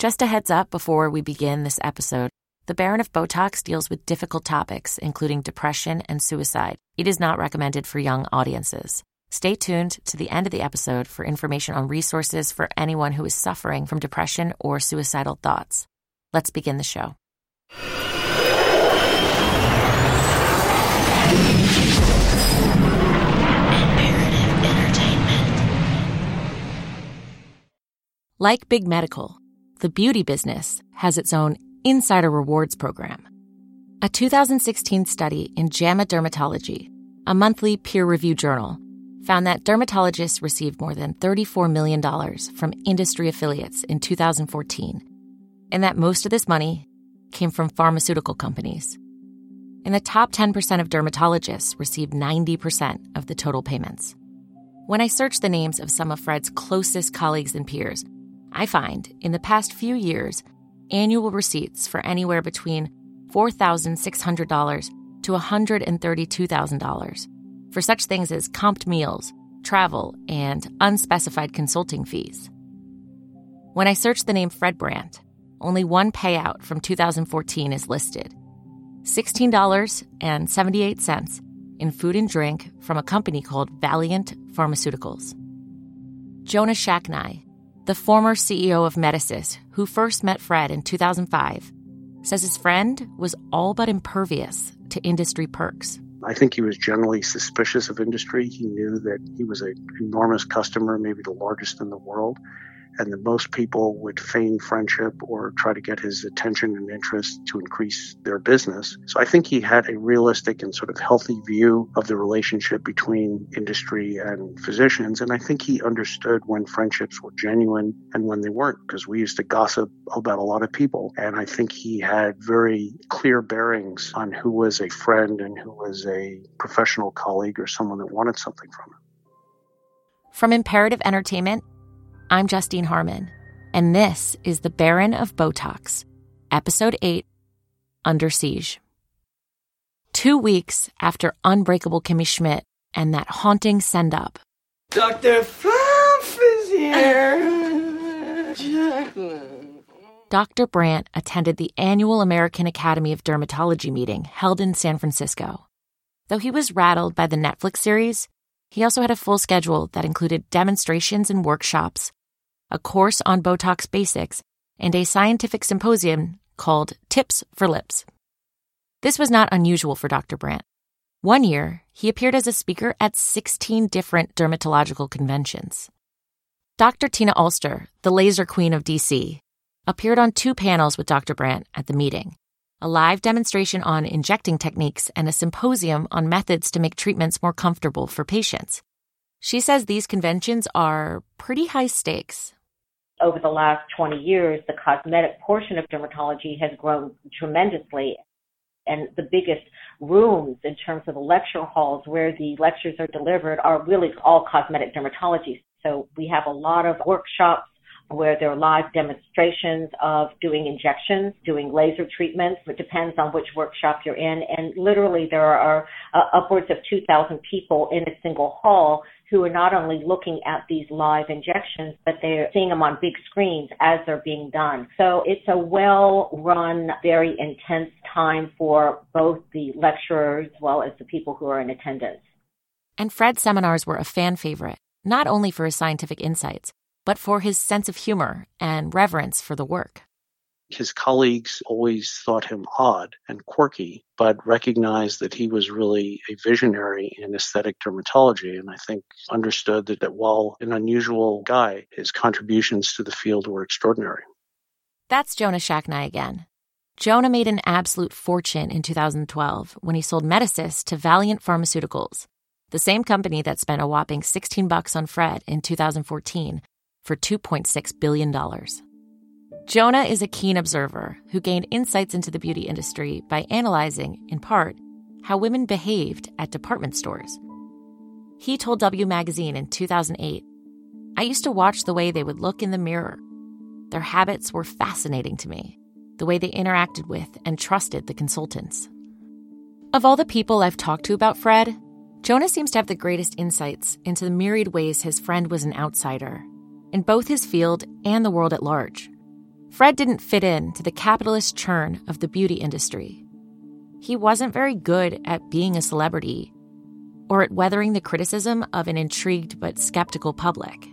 Just a heads up before we begin this episode, the Baron of Botox deals with difficult topics, including depression and suicide. It is not recommended for young audiences. Stay tuned to the end of the episode for information on resources for anyone who is suffering from depression or suicidal thoughts. Let's begin the show. Like Big Medical, the beauty business has its own Insider Rewards program. A 2016 study in JAMA Dermatology, a monthly peer-reviewed journal, found that dermatologists received more than $34 million from industry affiliates in 2014, and that most of this money came from pharmaceutical companies. And the top 10% of dermatologists received 90% of the total payments. When I search the names of some of Fred's closest colleagues and peers, I find, in the past few years, annual receipts for anywhere between $4,600 to $132,000 for such things as comped meals, travel, and unspecified consulting fees. When I search the name Fred Brandt, only one payout from 2014 is listed: $16.78 in food and drink from a company called Valiant Pharmaceuticals. Jonah Shacknai, the former CEO of Medicis, who first met Fred in 2005, says his friend was all but impervious to industry perks. I think he was generally suspicious of industry. He knew that he was an enormous customer, maybe the largest in the world, and that most people would feign friendship or try to get his attention and interest to increase their business. So I think he had a realistic and sort of healthy view of the relationship between industry and physicians. And I think he understood when friendships were genuine and when they weren't, because we used to gossip about a lot of people. And I think he had very clear bearings on who was a friend and who was a professional colleague or someone that wanted something from him. From Imperative Entertainment, I'm Justine Harmon, and this is The Baron of Botox, Episode 8, Under Siege. 2 weeks after Unbreakable Kimmy Schmidt and that haunting send-up, Dr. Fluff is here. Jacqueline. Dr. Brandt attended the annual American Academy of Dermatology meeting held in San Francisco. Though he was rattled by the Netflix series, he also had a full schedule that included demonstrations and workshops, a course on Botox basics, and a scientific symposium called Tips for Lips. This was not unusual for Dr. Brandt. One year, he appeared as a speaker at 16 different dermatological conventions. Dr. Tina Ulster, the laser queen of DC, appeared on 2 panels with Dr. Brandt at the meeting, a live demonstration on injecting techniques and a symposium on methods to make treatments more comfortable for patients. She says these conventions are pretty high stakes. Over the last 20 years, the cosmetic portion of dermatology has grown tremendously. And the biggest rooms in terms of the lecture halls where the lectures are delivered are really all cosmetic dermatology. So we have a lot of workshops where there are live demonstrations of doing injections, doing laser treatments. It depends on which workshop you're in. And literally there are upwards of 2,000 people in a single hall who are not only looking at these live injections, but they're seeing them on big screens as they're being done. So it's a well-run, very intense time for both the lecturers as well as the people who are in attendance. And Fred's seminars were a fan favorite, not only for his scientific insights, but for his sense of humor and reverence for the work. His colleagues always thought him odd and quirky, but recognized that he was really a visionary in aesthetic dermatology, and I think understood that while an unusual guy, his contributions to the field were extraordinary. That's Jonah Shacknai again. Jonah made an absolute fortune in 2012 when he sold Medicis to Valiant Pharmaceuticals, the same company that spent a whopping $16 on Fred in 2014 for $2.6 billion. Jonah is a keen observer who gained insights into the beauty industry by analyzing, in part, how women behaved at department stores. He told W Magazine in 2008, "I used to watch the way they would look in the mirror. Their habits were fascinating to me, the way they interacted with and trusted the consultants." Of all the people I've talked to about Fred, Jonah seems to have the greatest insights into the myriad ways his friend was an outsider, in both his field and the world at large. Fred didn't fit into the capitalist churn of the beauty industry. He wasn't very good at being a celebrity or at weathering the criticism of an intrigued but skeptical public.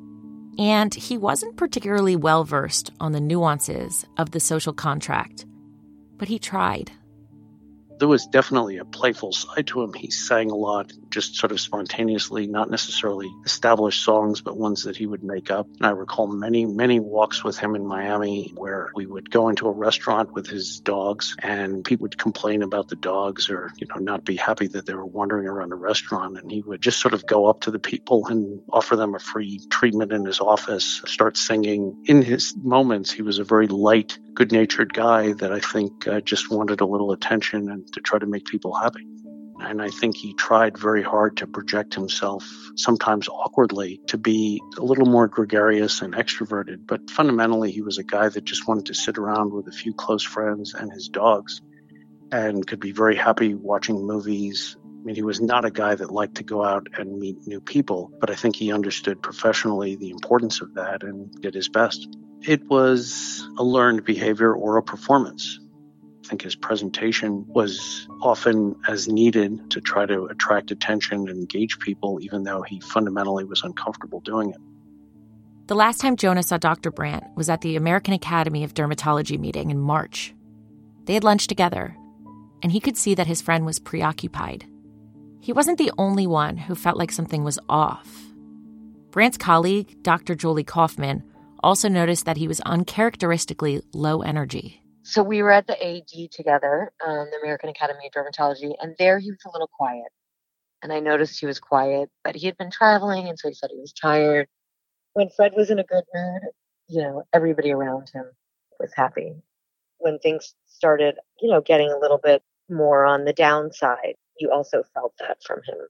And he wasn't particularly well-versed on the nuances of the social contract, but he tried. There was definitely a playful side to him. He sang a lot, just sort of spontaneously, not necessarily established songs, but ones that he would make up. And I recall many, many walks with him in Miami where we would go into a restaurant with his dogs and people would complain about the dogs or, not be happy that they were wandering around the restaurant. And he would just sort of go up to the people and offer them a free treatment in his office, start singing. In his moments, he was a very light, good-natured guy that I think just wanted a little attention and to try to make people happy. And I think he tried very hard to project himself, sometimes awkwardly, to be a little more gregarious and extroverted. But fundamentally, he was a guy that just wanted to sit around with a few close friends and his dogs and could be very happy watching movies. I mean, he was not a guy that liked to go out and meet new people, but I think he understood professionally the importance of that and did his best. It was a learned behavior or a performance. I think his presentation was often as needed to try to attract attention and engage people, even though he fundamentally was uncomfortable doing it. The last time Jonah saw Dr. Brandt was at the American Academy of Dermatology meeting in March. They had lunch together, and he could see that his friend was preoccupied. He wasn't the only one who felt like something was off. Brandt's colleague, Dr. Julie Kaufman, also noticed that he was uncharacteristically low energy. So we were at the AD together, the American Academy of Dermatology, and there he was a little quiet. And I noticed he was quiet, but he had been traveling, and so he said he was tired. When Fred was in a good mood, everybody around him was happy. When things started, getting a little bit more on the downside, you also felt that from him.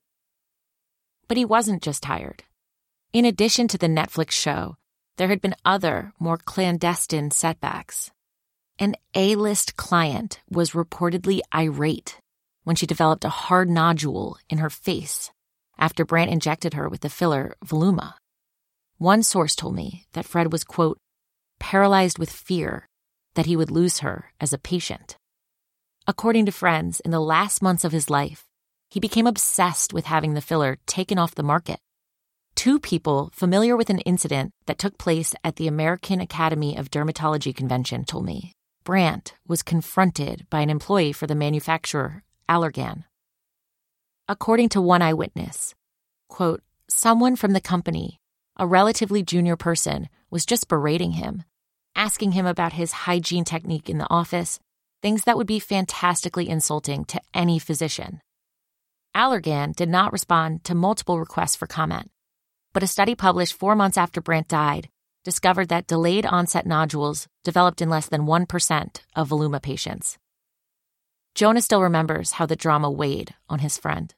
But he wasn't just tired. In addition to the Netflix show, there had been other, more clandestine setbacks. An A-list client was reportedly irate when she developed a hard nodule in her face after Brandt injected her with the filler Voluma. One source told me that Fred was, quote, paralyzed with fear that he would lose her as a patient. According to friends, in the last months of his life, he became obsessed with having the filler taken off the market. Two people familiar with an incident that took place at the American Academy of Dermatology convention told me Brandt was confronted by an employee for the manufacturer, Allergan. According to one eyewitness, quote, someone from the company, a relatively junior person, was just berating him, asking him about his hygiene technique in the office, things that would be fantastically insulting to any physician. Allergan did not respond to multiple requests for comment, but a study published 4 months after Brandt died discovered that delayed onset nodules developed in less than 1% of Voluma patients. Jonah still remembers how the drama weighed on his friend.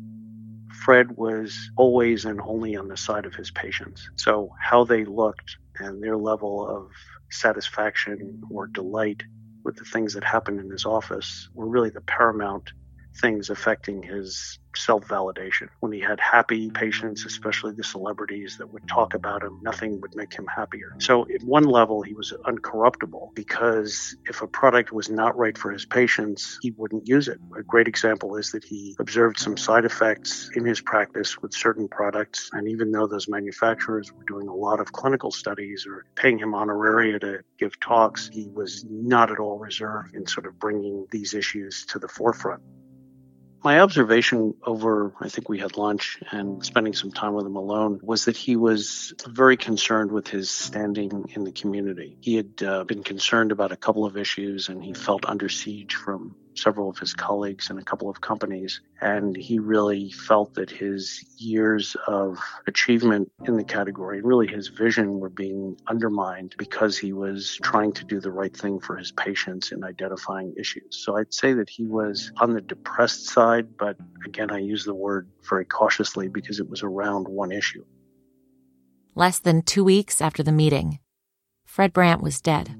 Fred was always and only on the side of his patients. So how they looked and their level of satisfaction or delight with the things that happened in his office were really the paramount things affecting his self-validation. When he had happy patients, especially the celebrities that would talk about him, nothing would make him happier. So at one level, he was uncorruptible because if a product was not right for his patients, he wouldn't use it. A great example is that he observed some side effects in his practice with certain products. And even though those manufacturers were doing a lot of clinical studies or paying him honoraria to give talks, he was not at all reserved in sort of bringing these issues to the forefront. My observation over, I think we had lunch and spending some time with him alone, was that he was very concerned with his standing in the community. He had been concerned about a couple of issues and he felt under siege from several of his colleagues and a couple of companies. And he really felt that his years of achievement in the category, and really his vision, were being undermined because he was trying to do the right thing for his patients in identifying issues. So I'd say that he was on the depressed side, but again, I use the word very cautiously because it was around one issue. Less than 2 weeks after the meeting, Fred Brandt was dead.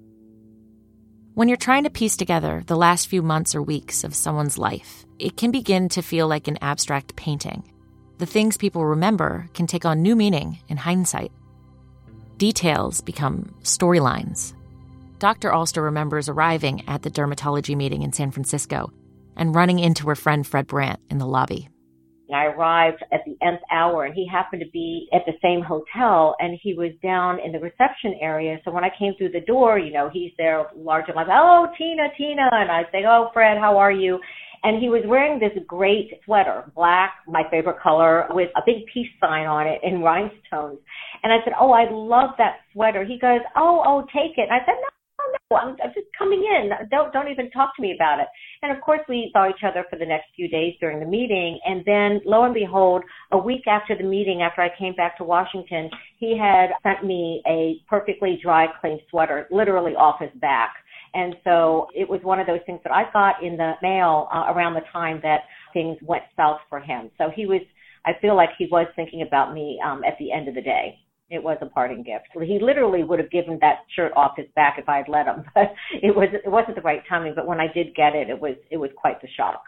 When you're trying to piece together the last few months or weeks of someone's life, it can begin to feel like an abstract painting. The things people remember can take on new meaning in hindsight. Details become storylines, Dr. Alster remembers arriving at the dermatology meeting in San Francisco and running into her friend Fred Brandt in the lobby. I arrived at the nth hour, and he happened to be at the same hotel, and he was down in the reception area. So when I came through the door, he's there large. I'm like, oh, Tina. And I say, oh, Fred, how are you? And he was wearing this great sweater, black, my favorite color, with a big peace sign on it in rhinestones. And I said, oh, I love that sweater. He goes, oh, take it. And I said, no, I'm just coming in. Don't even talk to me about it. And of course, we saw each other for the next few days during the meeting. And then, lo and behold, a week after the meeting, after I came back to Washington, he had sent me a perfectly dry, clean sweater, literally off his back. And so it was one of those things that I got in the mail around the time that things went south for him. So I feel like he was thinking about me at the end of the day. It was a parting gift. He literally would have given that shirt off his back if I had let him, but it wasn't the right timing. But when I did get it, it was quite the shock.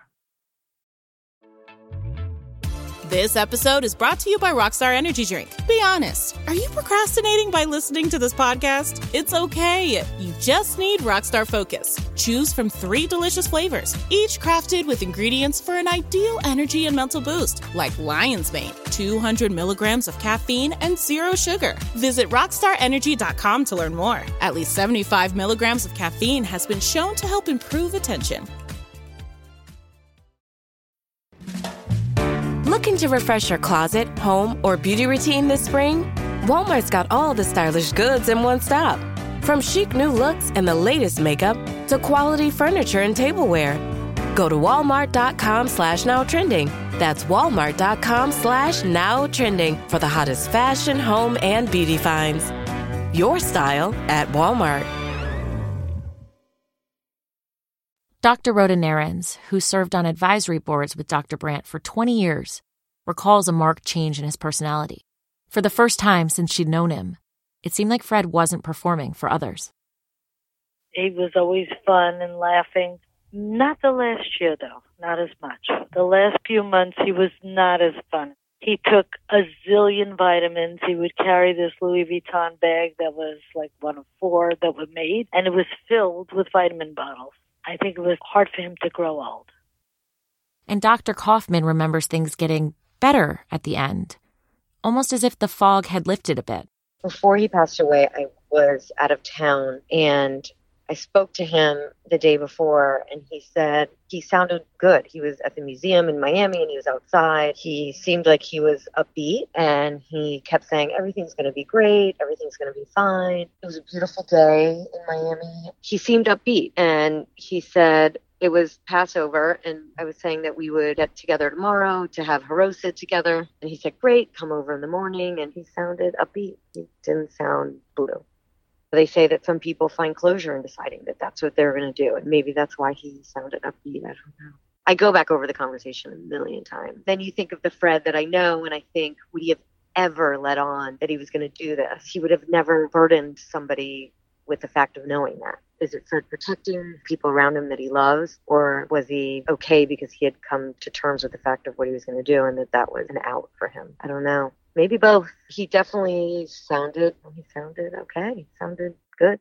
This episode is brought to you by Rockstar Energy Drink. Be honest, are you procrastinating by listening to this podcast? It's okay. You just need Rockstar Focus. Choose from 3 delicious flavors, each crafted with ingredients for an ideal energy and mental boost, like Lion's Mane, 200 milligrams of caffeine and 0 sugar. Visit rockstarenergy.com to learn more. At least 75 milligrams of caffeine has been shown to help improve attention. Looking to refresh your closet, home, or beauty routine this spring? Walmart's got all the stylish goods in one stop. From chic new looks and the latest makeup to quality furniture and tableware. Go to walmart.com/nowtrending. That's walmart.com/nowtrending for the hottest fashion, home, and beauty finds. Your style at Walmart. Dr. Rhoda Narens, who served on advisory boards with Dr. Brandt for 20 years, recalls a marked change in his personality. For the first time since she'd known him, it seemed like Fred wasn't performing for others. He was always fun and laughing. Not the last year, though. Not as much. The last few months, he was not as fun. He took a zillion vitamins. He would carry this Louis Vuitton bag that was like one of 4 that were made, and it was filled with vitamin bottles. I think it was hard for him to grow old. And Dr. Kaufman remembers things getting better at the end, almost as if the fog had lifted a bit. Before he passed away, I was out of town, and I spoke to him the day before, and he said he sounded good. He was at the museum in Miami, and he was outside. He seemed like he was upbeat, and he kept saying, everything's going to be great. Everything's going to be fine. It was a beautiful day in Miami. He seemed upbeat, and he said it was Passover, and I was saying that we would get together tomorrow to have haroset together. And he said, great, come over in the morning. And he sounded upbeat. He didn't sound blue. They say that some people find closure in deciding that that's what they're going to do. And maybe that's why he sounded upbeat. I don't know. I go back over the conversation a million times. Then you think of the Fred that I know, and I think, would he have ever let on that he was going to do this? He would have never burdened somebody with the fact of knowing that. Is it Fred protecting people around him that he loves? Or was he okay because he had come to terms with the fact of what he was going to do and that was an out for him? I don't know. Maybe both. He definitely sounded okay. He sounded good.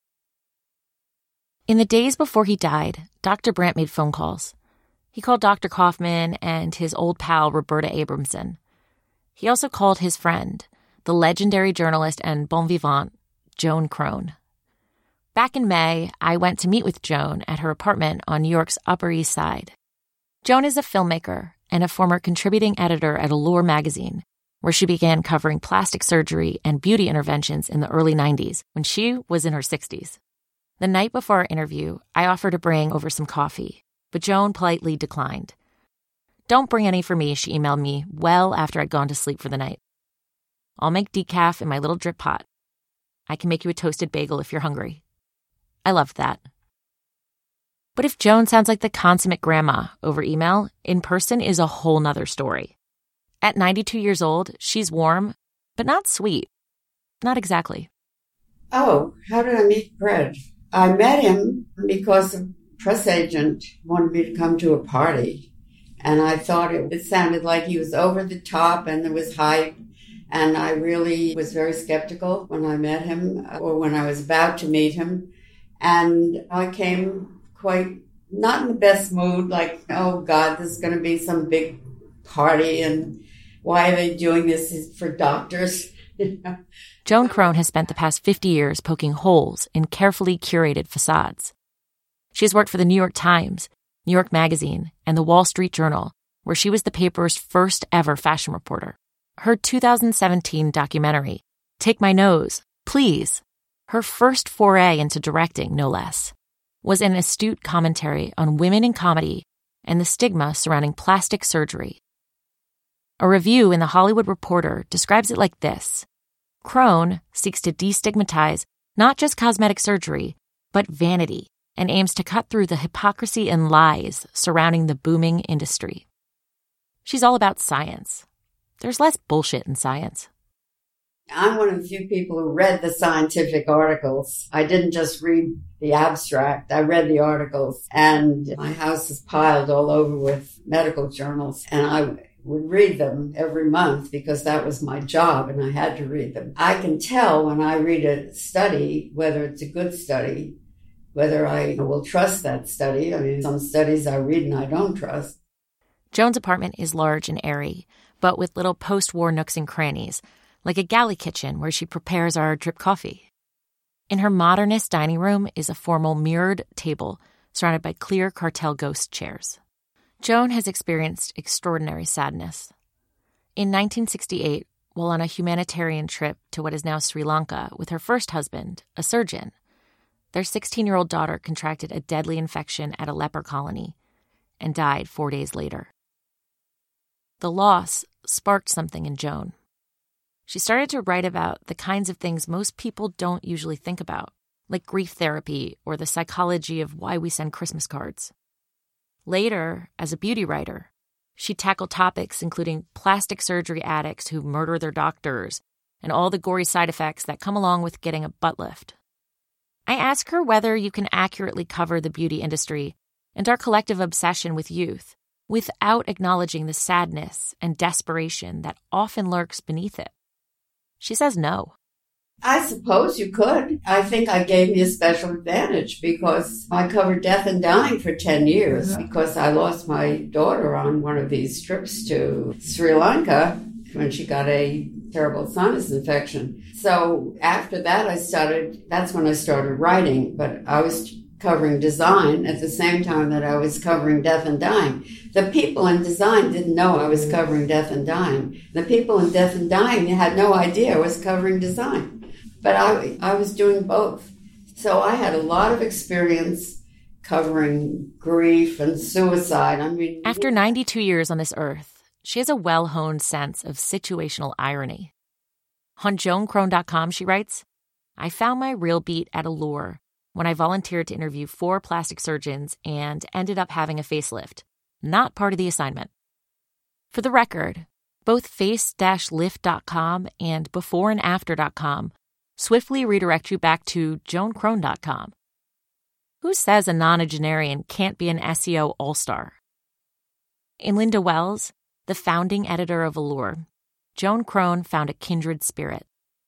In the days before he died, Dr. Brandt made phone calls. He called Dr. Kaufman and his old pal, Roberta Abramson. He also called his friend, the legendary journalist and bon vivant, Joan Krohn. Back in May, I went to meet with Joan at her apartment on New York's Upper East Side. Joan is a filmmaker and a former contributing editor at Allure magazine, where she began covering plastic surgery and beauty interventions in the early 90s when she was in her 60s. The night before our interview, I offered to bring over some coffee, but Joan politely declined. Don't bring any for me, she emailed me well after I'd gone to sleep for the night. I'll make decaf in my little drip pot. I can make you a toasted bagel if you're hungry. I loved that. But if Joan sounds like the consummate grandma over email, in person is a whole nother story. At 92 years old, she's warm, but not sweet. Not exactly. Oh, how did I meet Fred? I met him because a press agent wanted me to come to a party. And I thought it sounded like he was over the top and there was hype. And I really was very skeptical when I met him or when I was about to meet him And I came quite not in the best mood, like, oh God, this is going to be some big party and why are they doing this for doctors? Joan Krohn has spent the past 50 years poking holes in carefully curated facades. She has worked for the New York Times, New York Magazine, and the Wall Street Journal, where she was the paper's first ever fashion reporter. Her 2017 documentary, Take My Nose, Please, her first foray into directing, no less, was an astute commentary on women in comedy and the stigma surrounding plastic surgery. A review in The Hollywood Reporter describes it like this: Krohn seeks to destigmatize not just cosmetic surgery, but vanity, and aims to cut through the hypocrisy and lies surrounding the booming industry. She's all about science. There's less bullshit in science. I'm one of the few people who read the scientific articles. I didn't just read the abstract. I read the articles, and my house is piled all over with medical journals, and I would read them every month because that was my job and I had to read them. I can tell when I read a study, whether it's a good study, whether I will trust that study. I mean, some studies I read and I don't trust. Joan's apartment is large and airy, but with little post-war nooks and crannies, like a galley kitchen where she prepares our drip coffee. In her modernist dining room is a formal mirrored table surrounded by clear cartel ghost chairs. Joan has experienced extraordinary sadness. In 1968, while on a humanitarian trip to what is now Sri Lanka with her first husband, a surgeon, their 16-year-old daughter contracted a deadly infection at a leper colony and died 4 days later. The loss sparked something in Joan. She started to write about the kinds of things most people don't usually think about, like grief therapy or the psychology of why we send Christmas cards. Later, as a beauty writer, she tackled topics including plastic surgery addicts who murder their doctors and all the gory side effects that come along with getting a butt lift. I ask her whether you can accurately cover the beauty industry and our collective obsession with youth without acknowledging the sadness and desperation that often lurks beneath it. She says no. I suppose you could. I think I gave me a special advantage because I covered death and dying for 10 years because I lost my daughter on one of these trips to Sri Lanka when she got a terrible sinus infection. So after that, that's when I started writing, but I was covering design at the same time that I was covering death and dying. The people in design didn't know I was covering death and dying. The people in death and dying had no idea I was covering design. But I was doing both. So I had a lot of experience covering grief and suicide. After 92 years on this earth, she has a well-honed sense of situational irony. On JoanKrohn.com, she writes, I found my real beat at Allure when I volunteered to interview 4 plastic surgeons and ended up having a facelift, not part of the assignment. For the record, both face-lift.com and beforeandafter.com swiftly redirect you back to JoanKrohn.com. Who says a nonagenarian can't be an SEO all-star? In Linda Wells, the founding editor of Allure, Joan Krohn found a kindred spirit.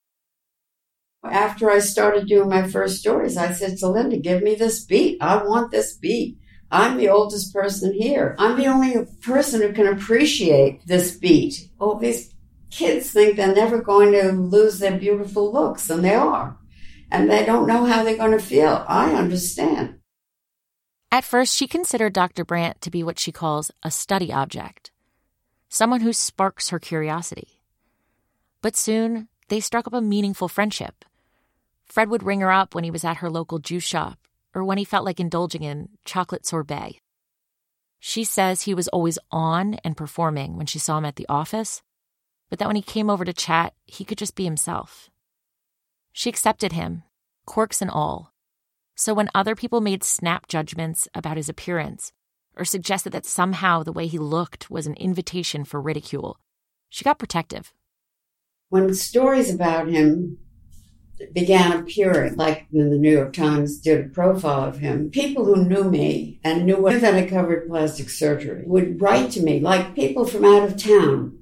After I started doing my first stories, I said to Linda, give me this beat. I want this beat. I'm the oldest person here. I'm the only person who can appreciate this beat. All these kids think they're never going to lose their beautiful looks, and they are. And they don't know how they're going to feel. I understand. At first, she considered Dr. Brandt to be what she calls a study object, someone who sparks her curiosity. But soon, they struck up a meaningful friendship. Fred would ring her up when he was at her local juice shop or when he felt like indulging in chocolate sorbet. She says he was always on and performing when she saw him at the office, but that when he came over to chat, he could just be himself. She accepted him, quirks and all. So when other people made snap judgments about his appearance or suggested that somehow the way he looked was an invitation for ridicule, she got protective. When stories about him began appearing, like in the New York Times did a profile of him, people who knew me and knew that I covered plastic surgery would write to me, like people from out of town.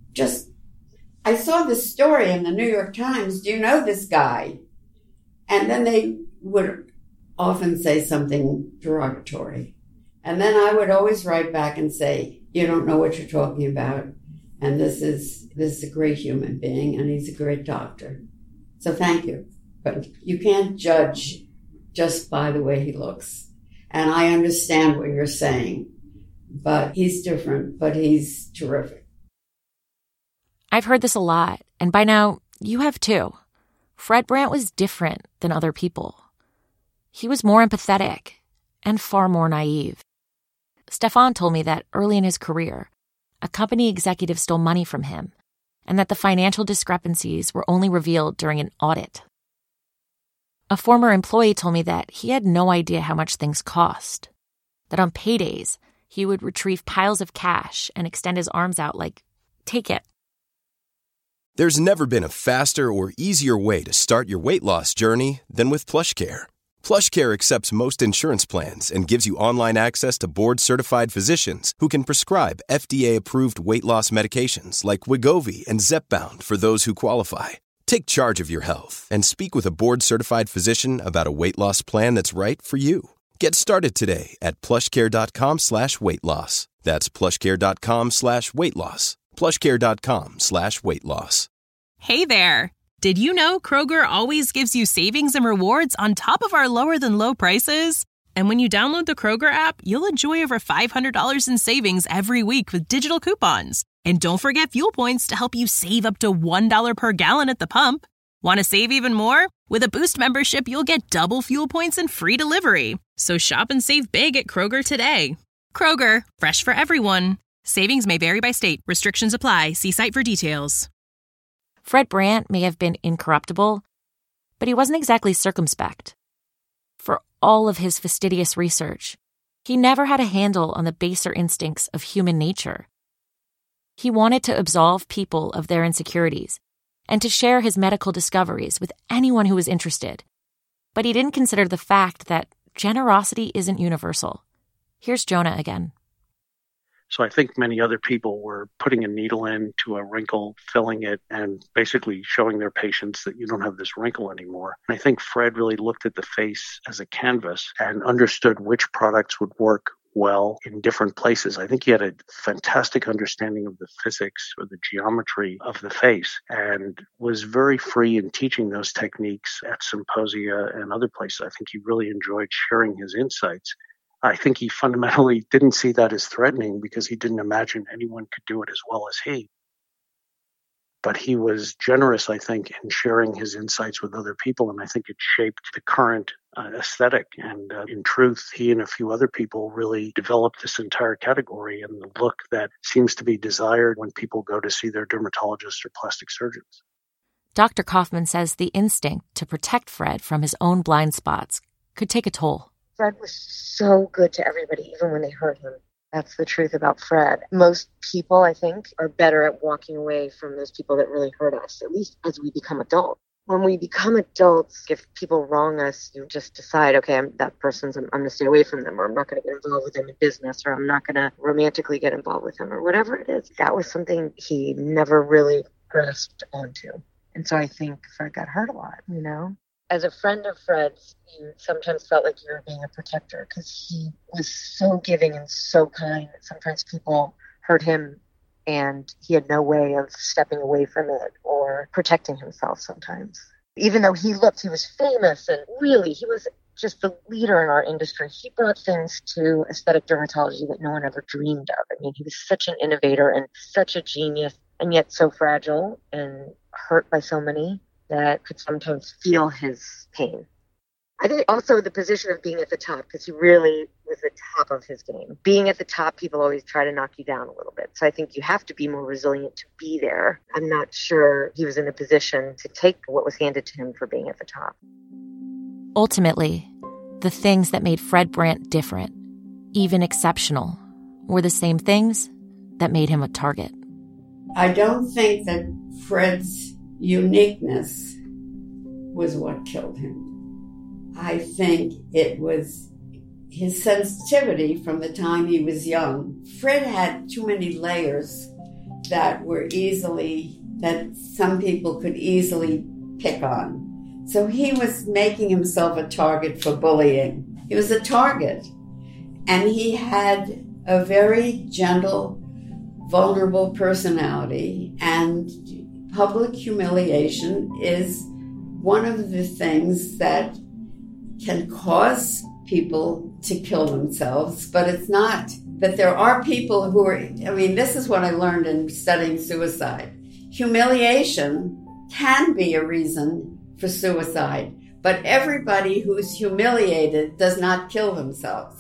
I saw this story in the New York Times. Do you know this guy? And then they would often say something derogatory. And then I would always write back and say, you don't know what you're talking about. And this is a great human being, and he's a great doctor. So thank you. But you can't judge just by the way he looks. And I understand what you're saying, but he's different, but he's terrific. I've heard this a lot, and by now, you have too. Fred Brandt was different than other people. He was more empathetic and far more naive. Stefan told me that early in his career, a company executive stole money from him, and that the financial discrepancies were only revealed during an audit. A former employee told me that he had no idea how much things cost, that on paydays, he would retrieve piles of cash and extend his arms out like, take it. There's never been a faster or easier way to start your weight loss journey than with PlushCare. PlushCare accepts most insurance plans and gives you online access to board-certified physicians who can prescribe FDA-approved weight loss medications like Wegovy and Zepbound for those who qualify. Take charge of your health and speak with a board-certified physician about a weight loss plan that's right for you. Get started today at plushcare.com/weight-loss. That's plushcare.com/weight-loss. plushcare.com/weight-loss. Hey there! Did you know Kroger always gives you savings and rewards on top of our lower-than-low prices? And when you download the Kroger app, you'll enjoy over $500 in savings every week with digital coupons. And don't forget fuel points to help you save up to $1 per gallon at the pump. Want to save even more? With a Boost membership, you'll get double fuel points and free delivery. So shop and save big at Kroger today. Kroger, fresh for everyone. Savings may vary by state. Restrictions apply. See site for details. Fred Brandt may have been incorruptible, but he wasn't exactly circumspect. For all of his fastidious research, he never had a handle on the baser instincts of human nature. He wanted to absolve people of their insecurities and to share his medical discoveries with anyone who was interested. But he didn't consider the fact that generosity isn't universal. Here's Jonah again. So I think many other people were putting a needle into a wrinkle, filling it, and basically showing their patients that you don't have this wrinkle anymore. And I think Fred really looked at the face as a canvas and understood which products would work well in different places. I think he had a fantastic understanding of the physics or the geometry of the face and was very free in teaching those techniques at symposia and other places. I think he really enjoyed sharing his insights. I think he fundamentally didn't see that as threatening because he didn't imagine anyone could do it as well as he. But he was generous, I think, in sharing his insights with other people, and I think it shaped the current aesthetic. And in truth, he and a few other people really developed this entire category and the look that seems to be desired when people go to see their dermatologists or plastic surgeons. Dr. Kaufman says the instinct to protect Fred from his own blind spots could take a toll. Fred was so good to everybody, even when they hurt him. That's the truth about Fred. Most people, I think, are better at walking away from those people that really hurt us, at least as we become adults. When we become adults, if people wrong us, you just decide, okay, I'm going to stay away from them, or I'm not going to get involved with them in business, or I'm not going to romantically get involved with them, or whatever it is. That was something he never really grasped onto. And so I think Fred got hurt a lot, you know? As a friend of Fred's, you sometimes felt like you were being a protector because he was so giving and so kind that sometimes people hurt him and he had no way of stepping away from it or protecting himself sometimes. Even though he was famous and really, he was just the leader in our industry. He brought things to aesthetic dermatology that no one ever dreamed of. I mean, he was such an innovator and such a genius, and yet so fragile and hurt by so many that could sometimes feel his pain. I think also the position of being at the top, because he really was the top of his game. Being at the top, people always try to knock you down a little bit. So I think you have to be more resilient to be there. I'm not sure he was in a position to take what was handed to him for being at the top. Ultimately, the things that made Fred Brandt different, even exceptional, were the same things that made him a target. I don't think that Fred's uniqueness was what killed him. I think it was his sensitivity from the time he was young. Fred had too many layers that some people could easily pick on. So he was making himself a target for bullying. He was a target. And he had a very gentle, vulnerable personality. And public humiliation is one of the things that can cause people to kill themselves, but it's not. That there are people who are, this is what I learned in studying suicide. Humiliation can be a reason for suicide, but everybody who's humiliated does not kill themselves.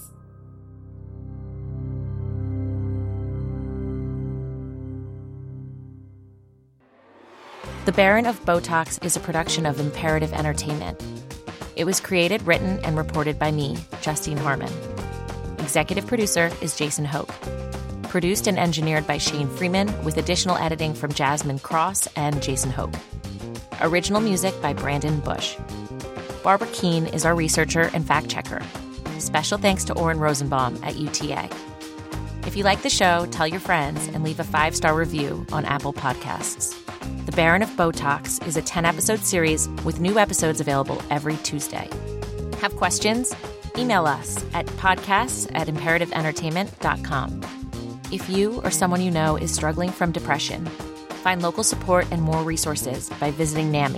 The Baron of Botox is a production of Imperative Entertainment. It was created, written, and reported by me, Justine Harmon. Executive producer is Jason Hope. Produced and engineered by Shane Freeman, with additional editing from Jasmine Cross and Jason Hope. Original music by Brandon Bush. Barbara Keene is our researcher and fact-checker. Special thanks to Oren Rosenbaum at UTA. If you like the show, tell your friends and leave a 5-star review on Apple Podcasts. The Baron of Botox is a 10-episode series with new episodes available every Tuesday. Have questions? Email us at podcasts@imperativeentertainment.com. If you or someone you know is struggling from depression, find local support and more resources by visiting NAMI,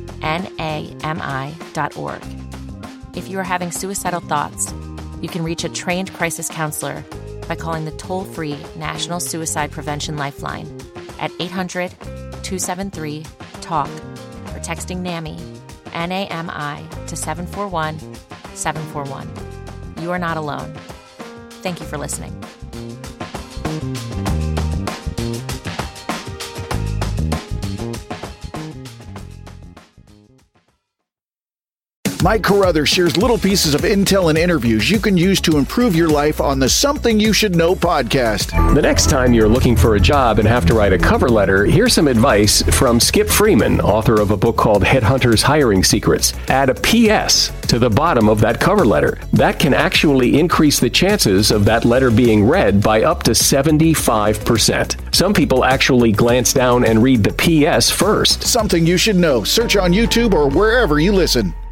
NAMI.org. If you are having suicidal thoughts, you can reach a trained crisis counselor by calling the toll-free National Suicide Prevention Lifeline at 800-273-TALK or texting NAMI, NAMI, to 741-741. You are not alone. Thank you for listening. Mike Carruthers shares little pieces of intel and interviews you can use to improve your life on the Something You Should Know podcast. The next time you're looking for a job and have to write a cover letter, here's some advice from Skip Freeman, author of a book called Headhunters Hiring Secrets. Add a PS to the bottom of that cover letter. That can actually increase the chances of that letter being read by up to 75%. Some people actually glance down and read the PS first. Something You Should Know. Search on YouTube or wherever you listen.